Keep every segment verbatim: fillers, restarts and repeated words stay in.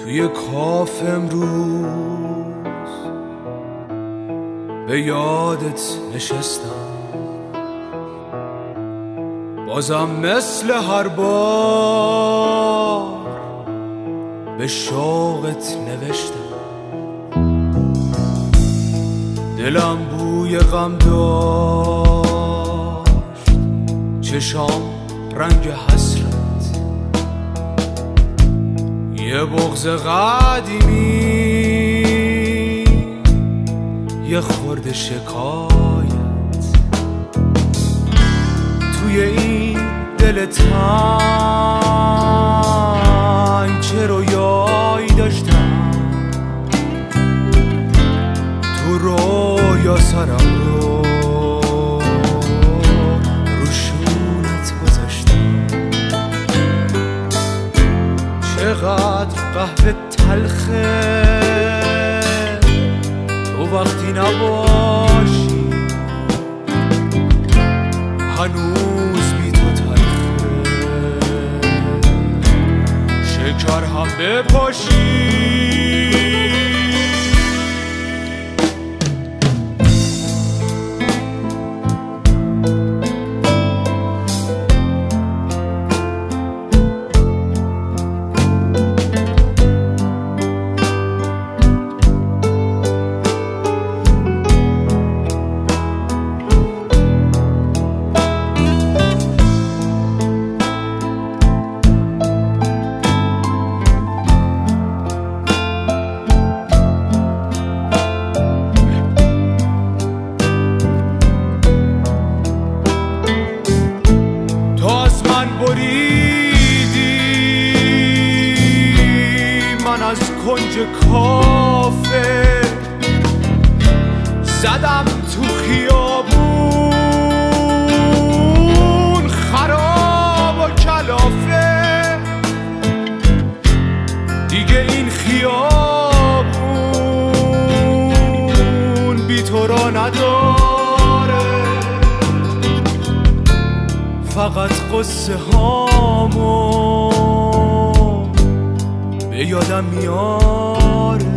توی کاف امروز به یادت نشستم، بازم مثل هر بار به شوقت نوشتم. دلم بوی غم داشت، چشام رنگ حسرت، یه بغض قدیمی، یه خورده شکایت. توی این دل تنگ چه رویایی داشتم، تو رویا سرم رو رو شونت گذاشتم. چقدر قهوه تلخه تو وقتی نباشی، هنوز بی تو تلخه شکر هم بپاشی. من از کنج کافه زدم تو خیابون، خراب و کلافه، دیگه این خیابون بی تو را نداره، فقط قصه هامو به یادم میاره.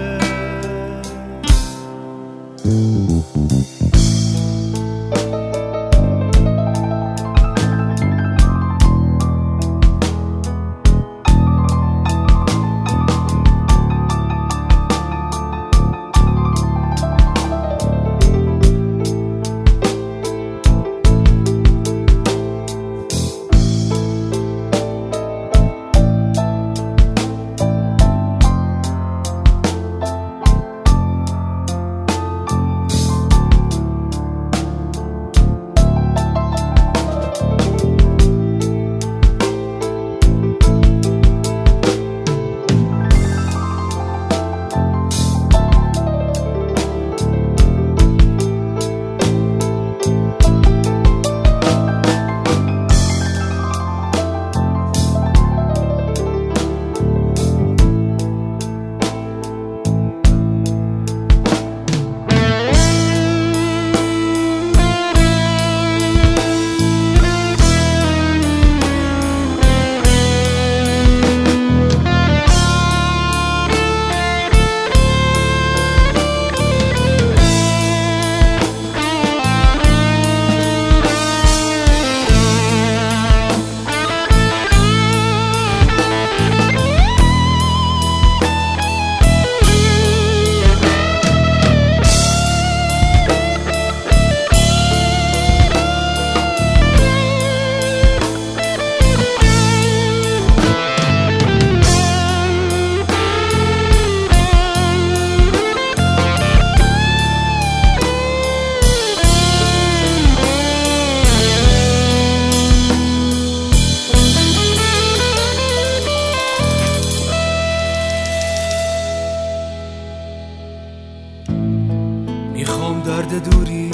میخوام درد دوری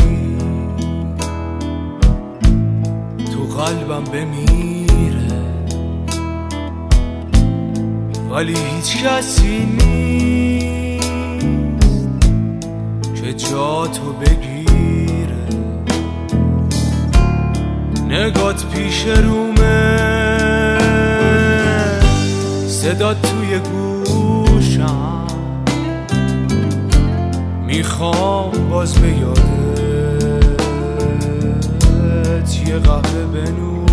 تو قلبم بمیره، ولی هیچ کسی نیست که جا تو بگیره. نگات پیش رومه صدا توی گوشم، میخوام باز به یادت یه قهوه بنوشم.